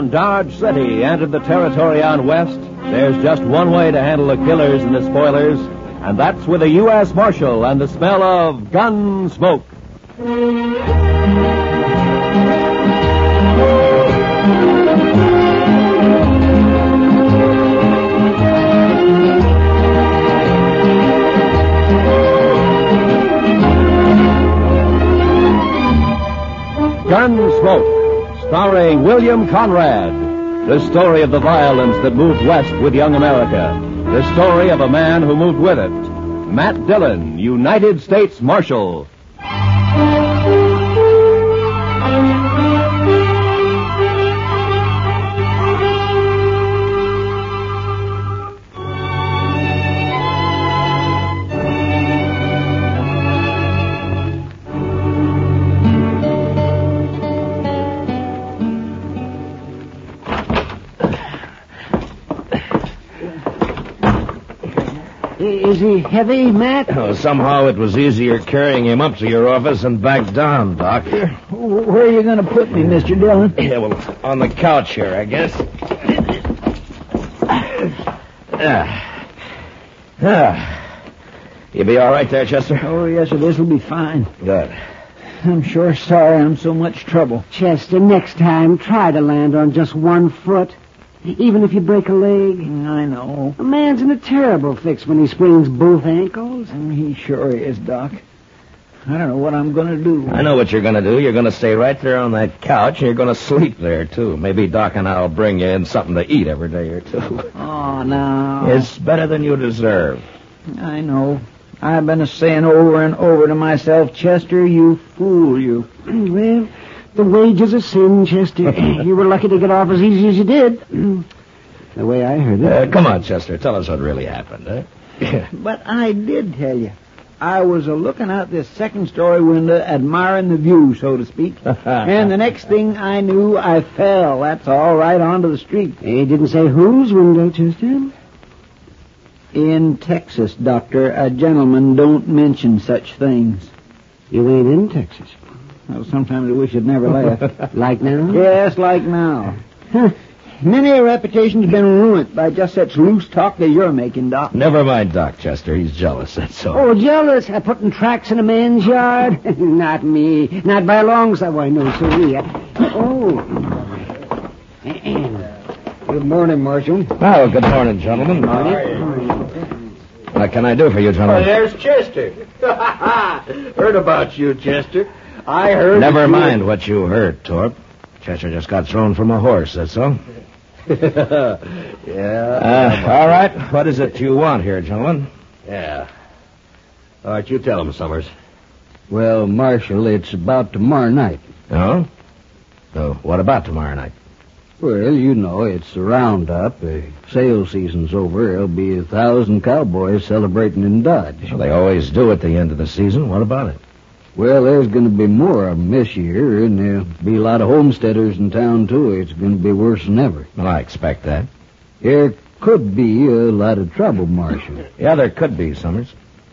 on Dodge City entered the territory on West, there's just one way to handle the killers and the spoilers, and that's with a U.S. Marshal and the smell of gun smoke. Gunsmoke, starring William Conrad. The story of the violence that moved west with young America. The story of a man who moved with it. Matt Dillon, United States Marshal. Is he heavy, Matt? Oh, somehow it was easier carrying him up to your office and back down, Doc. Where are you going to put me, Mr. Dillon? Yeah, well, on the couch here, I guess. You be all right there, Chester? Oh, yes, sir. This'll be fine. Good. I'm sure sorry I'm so much trouble. Chester, next time, try to land on just one foot. Even if you break a leg. I know. A man's in a terrible fix when he sprains both ankles. He sure is, Doc. I don't know what I'm going to do. I know what you're going to do. You're going to stay right there on that couch, and you're going to sleep there, too. Maybe Doc and I'll bring you in something to eat every day or two. Oh, no. It's better than you deserve. I know. I've been saying over and over to myself, Chester, you fool, you. Well, the wages of sin, Chester. You were lucky to get off as easy as you did. The way I heard it. Come on, Chester. Tell us what really happened, eh? But I did tell you. I was looking out this second-story window, admiring the view, so to speak. And the next thing I knew, I fell. That's all right onto the street. He didn't say whose window, Chester? In Texas, Doctor, a gentleman don't mention such things. You ain't in Texas. Well, sometimes I wish I'd never laugh. Like now? Yes, like now. Many a reputation's been ruined by just such loose talk that you're making, Doc. Never mind Doc, Chester. He's jealous, that's all. Oh, jealous? Putting tracks in a man's yard? Not me. Not by a long shot. Why, no, sirree. Good morning, Marshal. Oh, good morning, gentlemen. What can I do for you, gentlemen? Oh, there's Chester. Heard about you, Chester. I heard... Never mind what you heard, Torp. Chester just got thrown from a horse, that's all. Yeah. All right. What is it you want here, gentlemen? Yeah. All right, you tell him, Summers. Well, Marshal, it's about tomorrow night. Oh? So, what about tomorrow night? Well, you know, it's the roundup. Sale season's over. There'll be 1,000 cowboys celebrating in Dodge. Well, they always do at the end of the season. What about it? Well, there's going to be more of them this year, and there'll be a lot of homesteaders in town, too. It's going to be worse than ever. Well, I expect that. There could be a lot of trouble, Marshal. Yeah, there could be, Summers.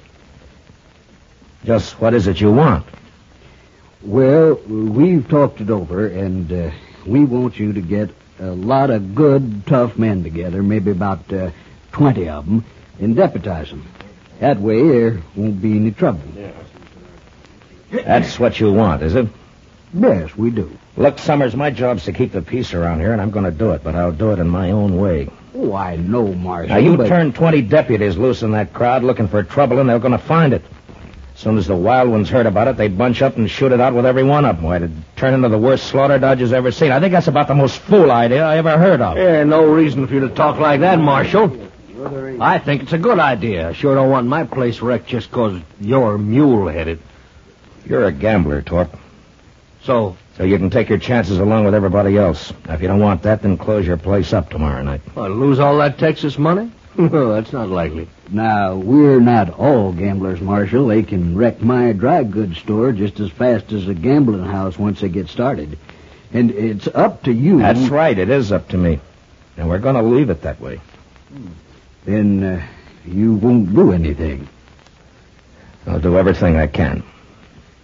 Just what is it you want? Well, we've talked it over, and we want you to get a lot of good, tough men together, maybe about 20 of them, and deputize them. That way there won't be any trouble. That's what you want, is it? Yes, we do. Look, Summers, my job's to keep the peace around here, and I'm going to do it, but I'll do it in my own way. Oh, I know, Marshal. Now, you turn 20 deputies loose in that crowd looking for trouble, and they're going to find it. As soon as the wild ones heard about it, they'd bunch up and shoot it out with every one of them. Why, it'd turn into the worst slaughter Dodge's ever seen. I think that's about the most fool idea I ever heard of. Yeah, no reason for you to talk like that, Marshal. I think it's a good idea. I sure don't want my place wrecked just 'cause you're mule-headed. You're a gambler, Torp. So you can take your chances along with everybody else. Now, if you don't want that, then close your place up tomorrow night. lose all that Texas money? That's not likely. Now, we're not all gamblers, Marshal. They can wreck my dry goods store just as fast as a gambling house once they get started. And it's up to you. That's right. It is up to me. And we're going to leave it that way. Then you won't do anything. I'll do everything I can.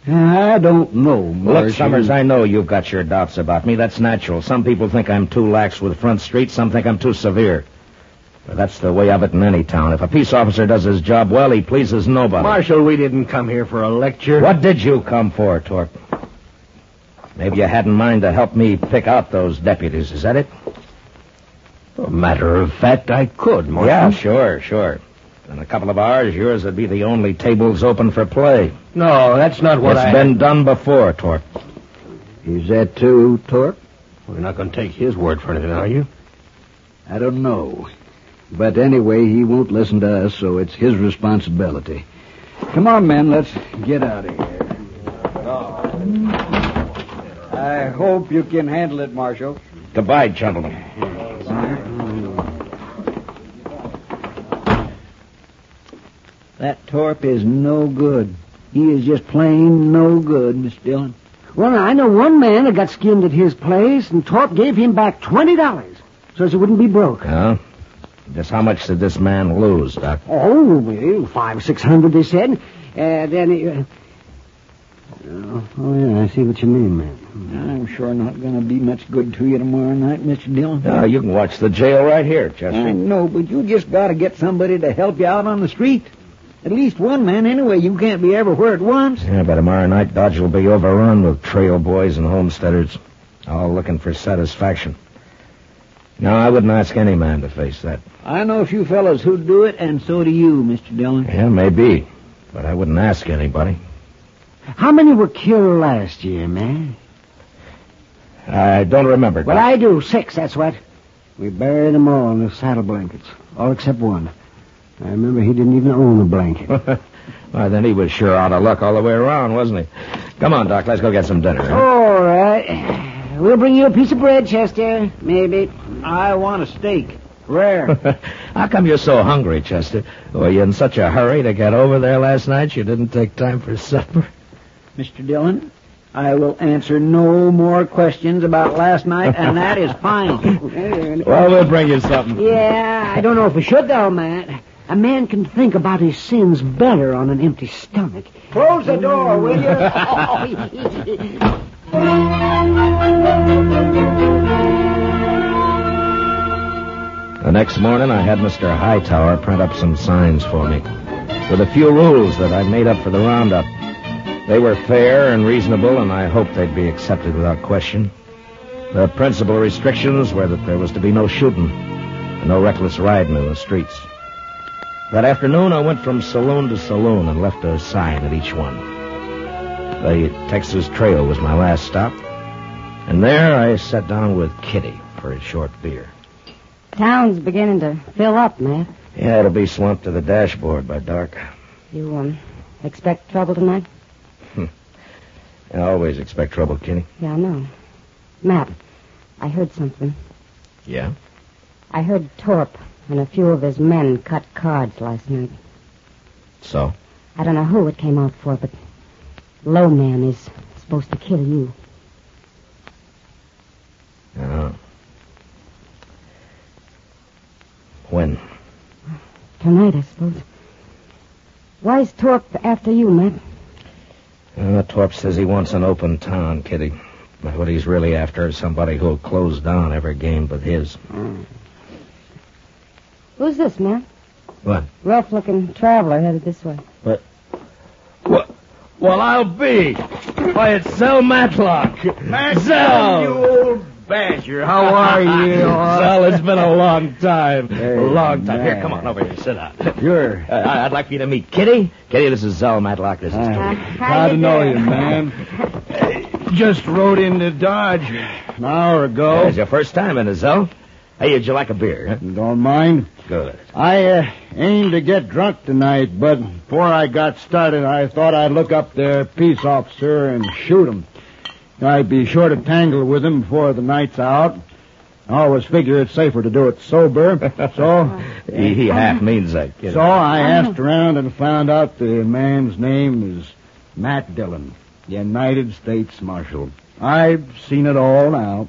I don't know, Marshal. Look, Summers, I know you've got your doubts about me. That's natural. Some people think I'm too lax with Front Street. Some think I'm too severe. But that's the way of it in any town. If a peace officer does his job well, he pleases nobody. Marshal, we didn't come here for a lecture. What did you come for, Torp? Maybe you had in mind to help me pick out those deputies. Is that it? A matter of fact, I could, Marshal. Yeah, sure. In a couple of hours, yours would be the only tables open for play. No, that's not what It's been done before, Torp. Is that true, Torp? We're not going to take his word for anything, are you? I don't know. But anyway, he won't listen to us, so it's his responsibility. Come on, men, let's get out of here. I hope you can handle it, Marshal. Goodbye, gentlemen. That Torp is no good. He is just plain no good, Miss Dillon. Well, I know one man that got skinned at his place, and Torp gave him back $20 so as he wouldn't be broke. Huh? Just how much did this man lose, Doc? Oh, well, 500 or 600, they said. Then he... Oh, yeah, I see what you mean, man. I'm sure not going to be much good to you tomorrow night, Mr. Dillon. No, you can watch the jail right here, Chester. I know, but you just got to get somebody to help you out on the street. At least one man, anyway. You can't be everywhere at once. Yeah, by tomorrow night, Dodge will be overrun with trail boys and homesteaders, all looking for satisfaction. No, I wouldn't ask any man to face that. I know a few fellows who'd do it, and so do you, Mr. Dillon. Yeah, maybe. But I wouldn't ask anybody. How many were killed last year, man? I don't remember, Doc. Well, I do. 6, that's what. We buried them all in the saddle blankets. All except one. I remember he didn't even own a blanket. Well, then he was sure out of luck all the way around, wasn't he? Come on, Doc, let's go get some dinner. Huh? All right. We'll bring you a piece of bread, Chester. Maybe. I want a steak. Rare. How come you're so hungry, Chester? Were you in such a hurry to get over there last night you didn't take time for supper? Mr. Dillon, I will answer no more questions about last night, and that is fine. Well, we'll bring you something. Yeah, I don't know if we should, though, Matt. A man can think about his sins better on an empty stomach. Close the door, will you? The next morning, I had Mr. Hightower print up some signs for me, with a few rules that I made up for the roundup. They were fair and reasonable, and I hoped they'd be accepted without question. The principal restrictions were that there was to be no shooting and no reckless riding in the streets. That afternoon, I went from saloon to saloon and left a sign at each one. The Texas Trail was my last stop, and there I sat down with Kitty for a short beer. Town's beginning to fill up, Matt. Yeah, it'll be swamped to the dashboard by dark. You, expect trouble tonight? I always expect trouble, Kitty. Yeah, I know. Matt, I heard something. Yeah? I heard Torp and a few of his men cut cards last night. So? I don't know who it came out for, but Low Man is supposed to kill you. Oh. When? Tonight, I suppose. Why's Torp after you, Matt? Torp says he wants an open town, Kitty. But what he's really after is somebody who'll close down every game but his. Who's this, man? What? Rough-looking traveler headed this way. What? Well, I'll be. Why, it's Zell Matlock. Zell! You old badger. How are you? Zell, it's been a long time. Hey, a long time. Here, man. come on over here. Sit down. Sure. I'd like for you to meet Kitty. Kitty, this is Zell Matlock. This is Kitty. Glad to know you, man. Just rode into Dodge an hour ago. It's your first time in it, Zell. Hey, would you like a beer? Huh? Don't mind. Good. I aimed to get drunk tonight, but before I got started, I thought I'd look up their peace officer and shoot him. I'd be sure to tangle with him before the night's out. I always figure it's safer to do it sober, so... He half means that, Kitty. So I asked around and found out the man's name is Matt Dillon, United States Marshal. I've seen it all now.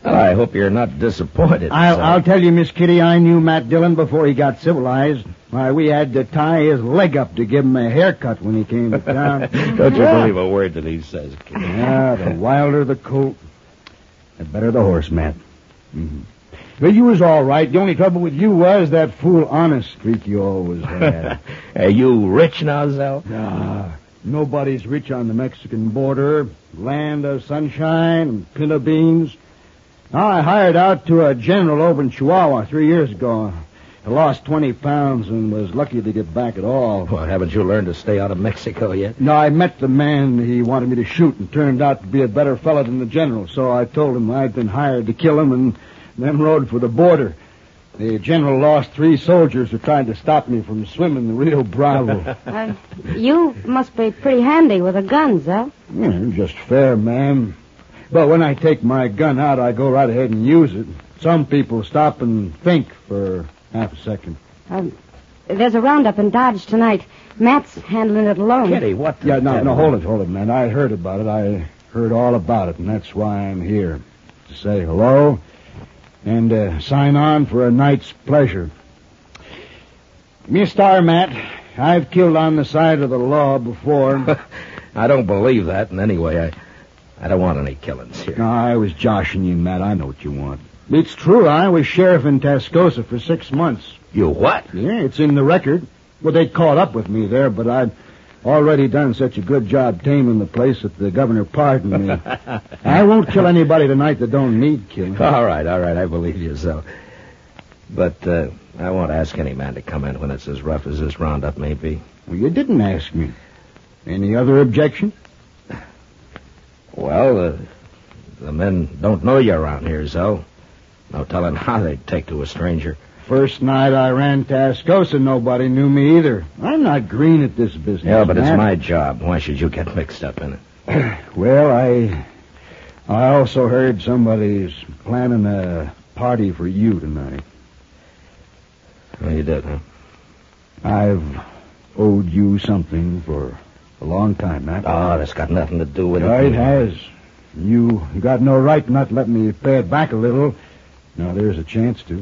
Well, I hope you're not disappointed. I'll tell you, Miss Kitty, I knew Matt Dillon before he got civilized. Why, we had to tie his leg up to give him a haircut when he came to town. Don't you believe a word that he says, kid. Yeah, the wilder the colt, the better the horse, Matt. Mm-hmm. But you was all right. The only trouble with you was that fool honest streak you always had. Are you rich now, Zell? Nah, nobody's rich on the Mexican border. Land of sunshine and pinto beans. I hired out to a general over in Chihuahua 3 years ago. I lost 20 pounds and was lucky to get back at all. Well, haven't you learned to stay out of Mexico yet? No, I met the man he wanted me to shoot and turned out to be a better fellow than the general. So I told him I'd been hired to kill him and then rode for the border. The general lost 3 soldiers who tried to stop me from swimming the Rio Bravo. You must be pretty handy with a gun, Zell. Yeah, just fair, ma'am. But when I take my gun out, I go right ahead and use it. Some people stop and think for half a second. There's a roundup in Dodge tonight. Matt's handling it alone. Kitty, what the Yeah, no, devil? hold it, man. I heard about it. I heard all about it, and that's why I'm here. To say hello and sign on for a night's pleasure. Give me a star, Matt. I've killed on the side of the law before. I don't believe that, and anyway, I don't want any killings here. No, I was joshing you, Matt. I know what you want. It's true. I was sheriff in Tascosa for 6 months. You what? Yeah, it's in the record. Well, they caught up with me there, but I'd already done such a good job taming the place that the governor pardoned me. I won't kill anybody tonight that don't need killing. All right, I believe you so. But I won't ask any man to come in when it's as rough as this roundup may be. Well, you didn't ask me. Any other objection? Well, the men don't know you around here, so no telling how they'd take to a stranger. First night I ran Tascosa, nobody knew me either. I'm not green at this business. Yeah, but it's Matt. my job. Why should you get mixed up in it? Well, I also heard somebody's planning a party for you tonight. Well, you did, huh? I've owed you something for a long time, Matt. Oh, that's got nothing to do with it. It has. You got no right not to let me pay it back a little. Now there's a chance to.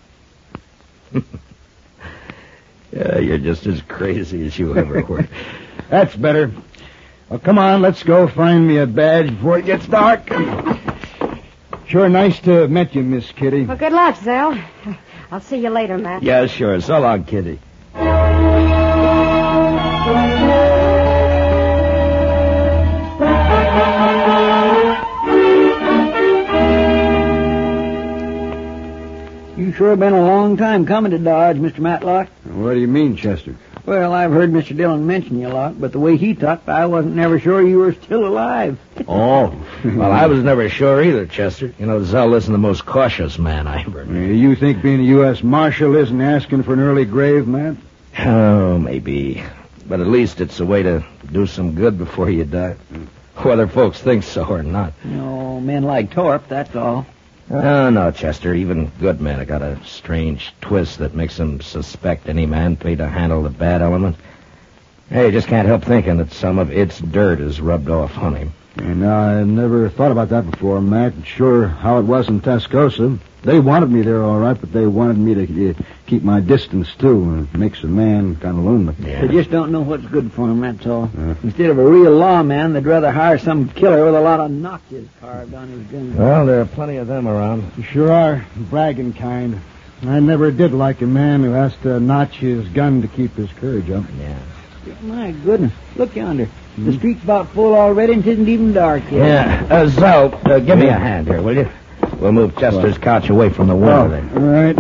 Yeah, you're just as crazy as you ever were. That's better. Well, come on, let's go find me a badge before it gets dark. Sure nice to have met you, Miss Kitty. Well, good luck, Zell. I'll see you later, Matt. Yeah, sure. So long, Kitty. You sure been a long time coming to Dodge, Mr. Matlock. What do you mean, Chester? Well, I've heard Mr. Dillon mention you a lot, but the way he talked, I wasn't never sure you were still alive. Oh, well, I was never sure either, Chester. You know, Zell isn't the most cautious man I ever knew. You think being a U.S. Marshal isn't asking for an early grave, Matt? Oh, maybe. But at least it's a way to do some good before you die. Whether folks think so or not. No, men like Torp, that's all. Oh, no, Chester. Even good men have got a strange twist that makes them suspect any man paid to handle the bad element. Hey, you just can't help thinking that some of its dirt is rubbed off on him. And I never thought about that before, Matt. Sure how it was in Tascosa. They wanted me there all right, but they wanted me to keep my distance, too. It makes a man kind of lonely. Yeah. They just don't know what's good for them, that's all. Instead of a real lawman, they'd rather hire some killer with a lot of notches carved on his gun. Well, there are plenty of them around. You sure are. Bragging kind. I never did like a man who has to notch his gun to keep his courage up. Yeah. My goodness, look yonder. The street's about full already and it isn't even dark yet. Yeah. Zell, give me a hand here, will you? We'll move Chester's couch away from the window there. All right.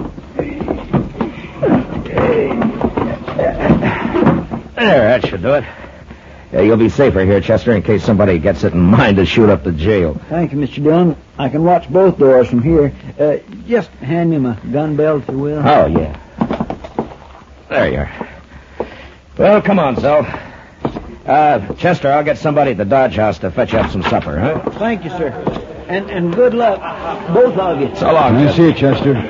There, that should do it. Yeah, you'll be safer here, Chester, in case somebody gets it in mind to shoot up the jail. Thank you, Mr. Dillon. I can watch both doors from here. Just hand me my gun belt, if you will. Oh, yeah. There you are. Well, come on, Zell. Chester, I'll get somebody at the Dodge House to fetch up some supper, huh? Thank you, sir. And good luck, both of you. So long, I see you, Chester. Well,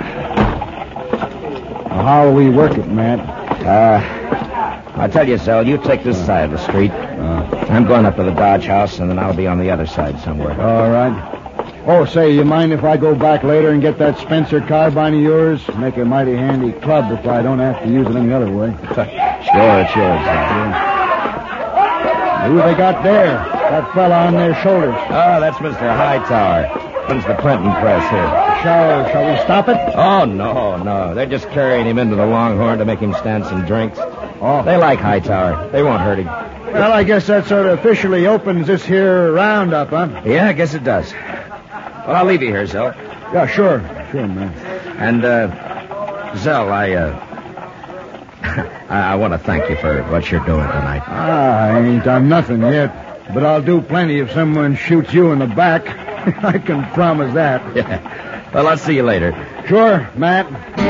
how will we work it, Matt? I'll tell you, Zell, you take this side of the street. I'm going up to the Dodge House, and then I'll be on the other side somewhere. All right. Oh, say, you mind if I go back later and get that Spencer carbine of yours? Make a mighty handy club if I don't have to use it any other way. Sure, it's yours. Who they got there? That fella on their shoulders. Oh, that's Mr. Hightower. Runs the printing press here. Shall we stop it? Oh, no. They're just carrying him into the Longhorn to make him stand some drinks. Oh. They like Hightower. They won't hurt him. Well, I guess that sort of officially opens this here roundup, huh? Yeah, I guess it does. Well, I'll leave you here, Zell. Yeah, sure, man. And, Zell, I want to thank you for what you're doing tonight. I ain't done nothing yet, but I'll do plenty if someone shoots you in the back. I can promise that. Yeah. Well, I'll see you later. Sure, Matt.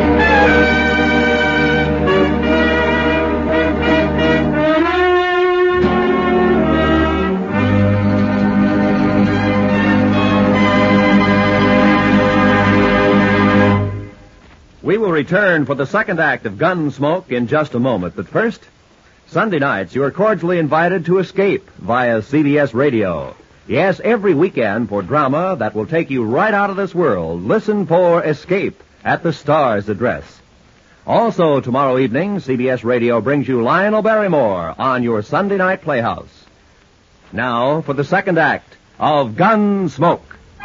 We will return for the second act of Gunsmoke in just a moment. But first, Sunday nights, you are cordially invited to Escape via CBS Radio. Yes, every weekend for drama that will take you right out of this world. Listen for Escape at the Star's address. Also, tomorrow evening, CBS Radio brings you Lionel Barrymore on your Sunday night playhouse. Now, for the second act of Gunsmoke.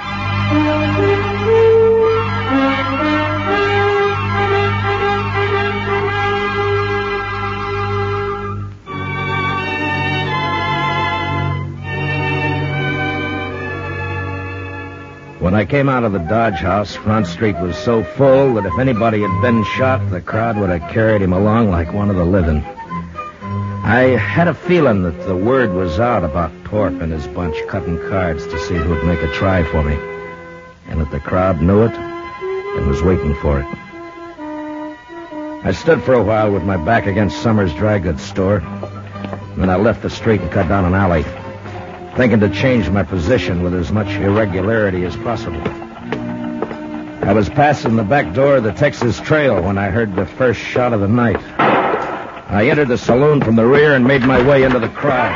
When I came out of the Dodge House, Front Street was so full that if anybody had been shot, the crowd would have carried him along like one of the living. I had a feeling that the word was out about Torp and his bunch cutting cards to see who'd make a try for me, and that the crowd knew it and was waiting for it. I stood for a while with my back against Summers' dry goods store, and then I left the street and cut down an alley, thinking to change my position with as much irregularity as possible. I was passing the back door of the Texas Trail when I heard the first shot of the night. I entered the saloon from the rear and made my way into the crowd.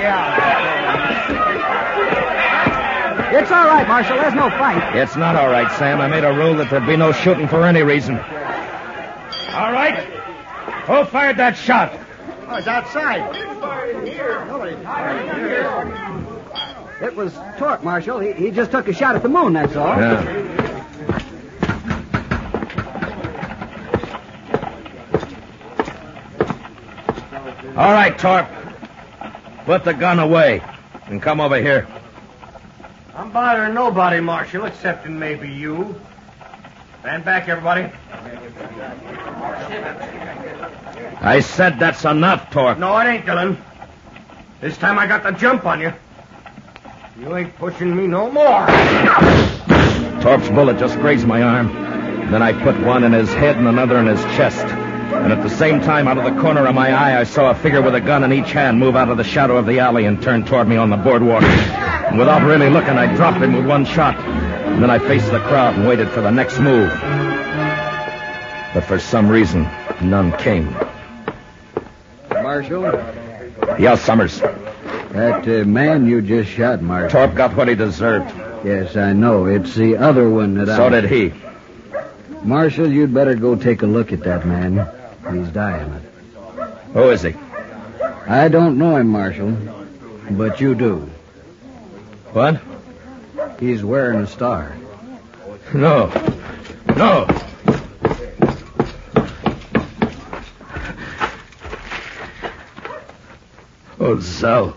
Yeah. It's all right, Marshal. There's no fight. It's not all right, Sam. I made a rule that there'd be no shooting for any reason. All right. Who fired that shot? Oh, it's outside. It was Torp, Marshal. He just took a shot at the moon, that's all. Yeah. All right, Torp. Put the gun away and come over here. I'm bothering nobody, Marshal, excepting maybe you. Stand back, everybody. I said that's enough, Torp. No, it ain't, Dillon. This time I got the jump on you. You ain't pushing me no more. Torp's bullet just grazed my arm. Then I put one in his head and another in his chest. And at the same time, out of the corner of my eye, I saw a figure with a gun in each hand move out of the shadow of the alley and turn toward me on the boardwalk. And without really looking, I dropped him with one shot. And then I faced the crowd and waited for the next move. But for some reason, none came. Marshal? Yes, Summers. That man you just shot, Marshal. Torp got what he deserved. Yes, I know. It's the other one that So did he. Marshal, you'd better go take a look at that man. He's dying. Who is he? I don't know him, Marshal, but you do. What? He's wearing a star. No. Oh, Zell.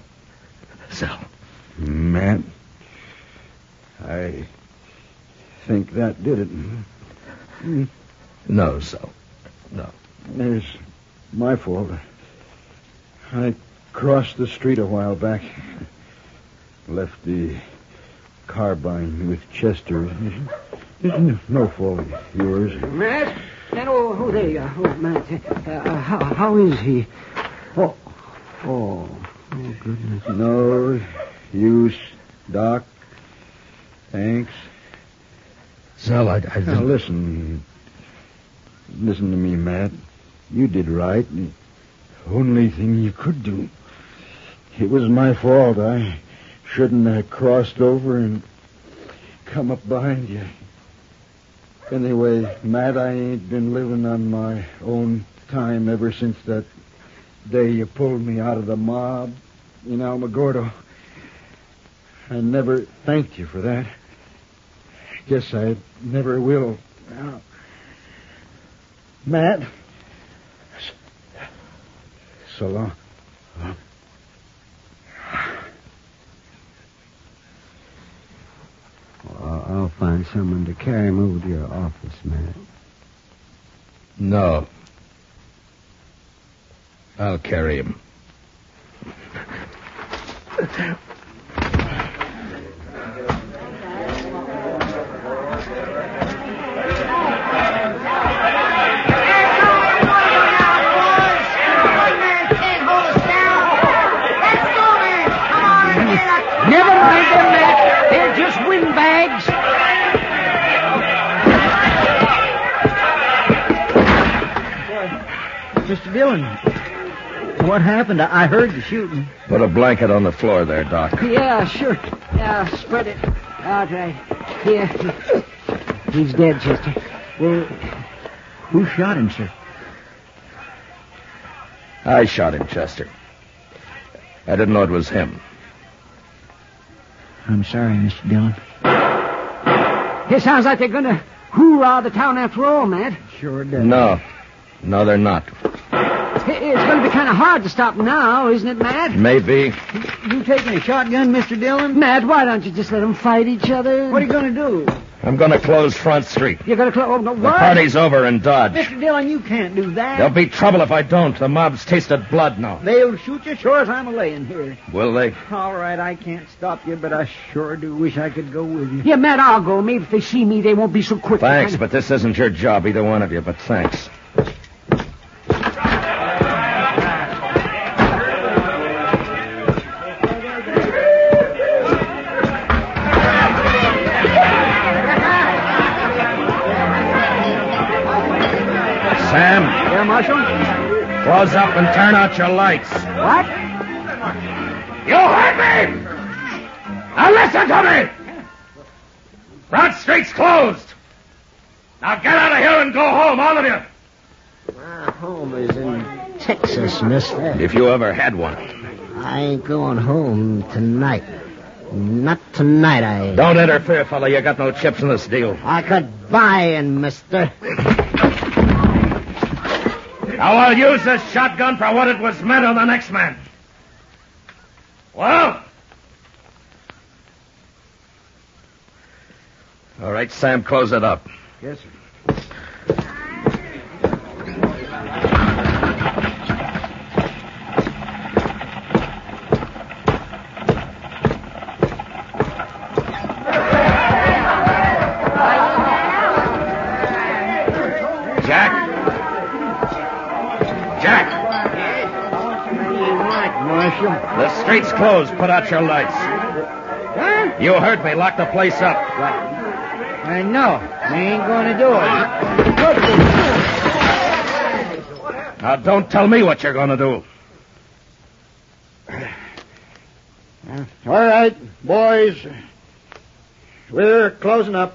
Matt, I think that did it. No, Zell. No. It's my fault. I crossed the street a while back. Left the carbine with Chester. No fault of yours. Matt? Oh, there you are. Oh, Matt. How is he? Oh, goodness. No use, Doc. Thanks. Zell, I Now, listen. Listen to me, Matt. You did right. The only thing you could do. It was my fault. I shouldn't have crossed over and come up behind you. Anyway, Matt, I ain't been living on my own time ever since that day you pulled me out of the mob in Alamogordo. I never thanked you for that. Guess I never will. Now, Matt, so long. I'll find someone to carry him over to your office, Matt. No. I'll carry him. Never mind them, Matt. They're just windbags. Mr. Dillon, what happened? I heard the shooting. Put a blanket on the floor there, Doc. Yeah, sure. Yeah, spread it out right here. He's dead, Chester. Well, who shot him, sir? I shot him, Chester. I didn't know it was him. I'm sorry, Mr. Dillon. It sounds like they're going to hoorah the town after all, Matt. Sure does. No, they're not. It's going to be kind of hard to stop now, isn't it, Matt? Maybe. You taking a shotgun, Mr. Dillon? Matt, why don't you just let them fight each other? What are you going to do? I'm going to close Front Street. You're going to close... Oh, no, The what? party's over in Dodge. Mr. Dillon, you can't do that. There'll be trouble if I don't. The mob's tasted blood now. They'll shoot you sure as I'm a-laying here. Will they? All right, I can't stop you, but I sure do wish I could go with you. Yeah, Matt, I'll go. Maybe if they see me, they won't be so quick. Thanks, but this isn't your job, either one of you, but thanks. Sam, Yeah, Marshal? close up and turn out your lights. What? You heard me! Now listen to me! Front Street's closed. Now get out of here and go home, all of you. My home is in Texas, mister. If you ever had one. I ain't going home tonight. Not tonight, I ain't. Don't interfere, fella. You got no chips in this deal. I could buy in, mister. Now I'll use this shotgun for what it was meant on the next man. Well? All right, Sam, close it up. Yes, sir. The street's closed. Put out your lights. Huh? You heard me. Lock the place up. I know. We ain't going to do it. Now, don't tell me what you're going to do. All right, boys. We're closing up.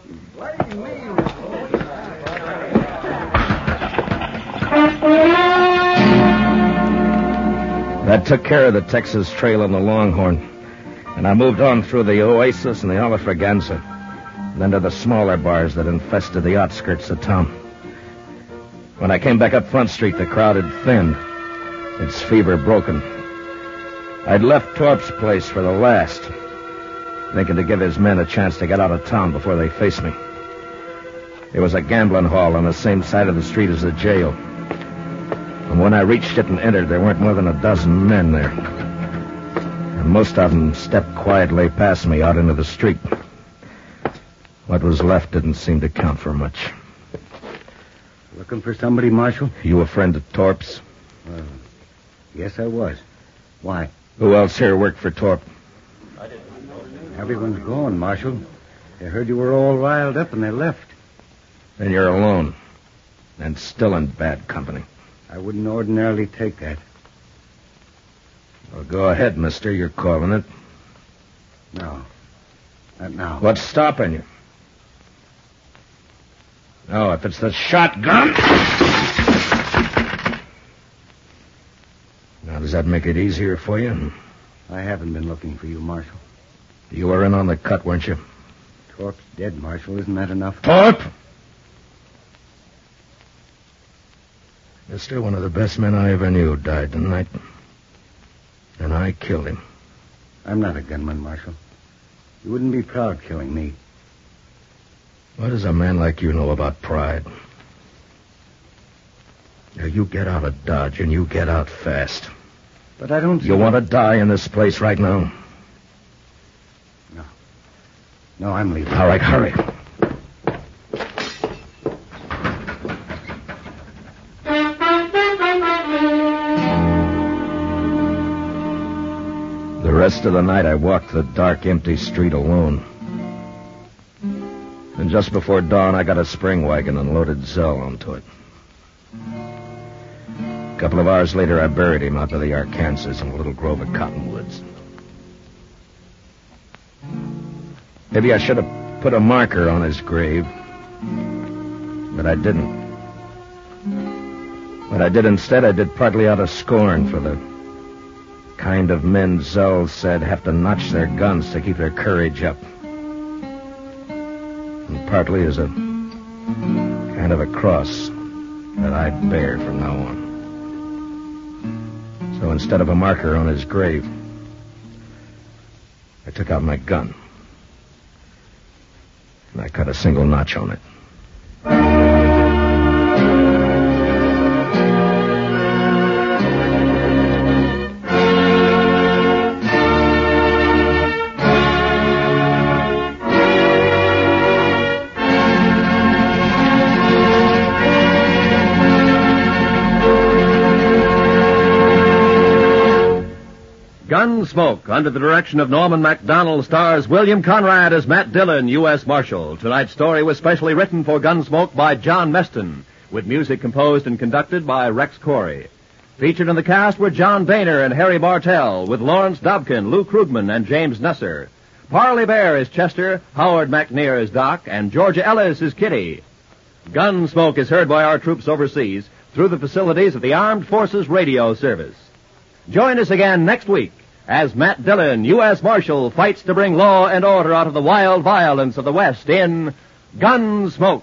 That took care of the Texas Trail and the Longhorn. And I moved on through the Oasis and the Alafraganza. Then to the smaller bars that infested the outskirts of town. When I came back up Front Street, the crowd had thinned. Its fever broken. I'd left Torp's place for the last, thinking to give his men a chance to get out of town before they faced me. There was a gambling hall on the same side of the street as the jail. And when I reached it and entered, there weren't more than a dozen men there. And most of them stepped quietly past me out into the street. What was left didn't seem to count for much. Looking for somebody, Marshal? You a friend of Torp's? Yes, I was. Why? Who else here worked for Torp? Everyone's gone, Marshal. They heard you were all riled up and they left. Then you're alone. And still in bad company. I wouldn't ordinarily take that. Well, go ahead, mister. You're calling it. No. Not now. What's stopping you? No, if it's the shotgun. Now, does that make it easier for you? I haven't been looking for you, Marshal. You were in on the cut, weren't you? Torp's dead, Marshal. Isn't that enough? Torp! Mister, one of the best men I ever knew died tonight. And I killed him. I'm not a gunman, Marshal. You wouldn't be proud killing me. What does a man like you know about pride? Now, you get out of Dodge, and you get out fast. But I don't... You want to die in this place right now? No, I'm leaving. All right, hurry. The rest of the night, I walked the dark, empty street alone. And just before dawn, I got a spring wagon and loaded Zell onto it. A couple of hours later, I buried him out by the Arkansas in a little grove of cottonwoods. Maybe I should have put a marker on his grave, but I didn't. What I did instead, I did partly out of scorn for the kind of men Zell said have to notch their guns to keep their courage up. And partly as a kind of a cross that I'd bear from now on. So instead of a marker on his grave, I took out my gun. And I cut a single notch on it. Gunsmoke, under the direction of Norman MacDonald, stars William Conrad as Matt Dillon, U.S. Marshal. Tonight's story was specially written for Gunsmoke by John Meston, with music composed and conducted by Rex Corey. Featured in the cast were John Boehner and Harry Bartell, with Lawrence Dobkin, Lou Krugman, and James Nusser. Parley Bear is Chester, Howard McNear is Doc, and Georgia Ellis is Kitty. Gunsmoke is heard by our troops overseas through the facilities of the Armed Forces Radio Service. Join us again next week as Matt Dillon, U.S. Marshal, fights to bring law and order out of the wild violence of the West in Gunsmoke.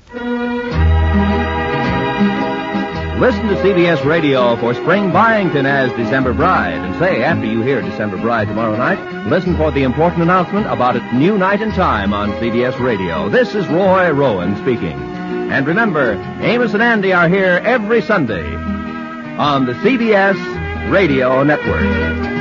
Listen to CBS Radio for Spring Byington as December Bride. And say, after you hear December Bride tomorrow night, listen for the important announcement about its new night and time on CBS Radio. This is Roy Rowan speaking. And remember, Amos and Andy are here every Sunday on the CBS Radio Network.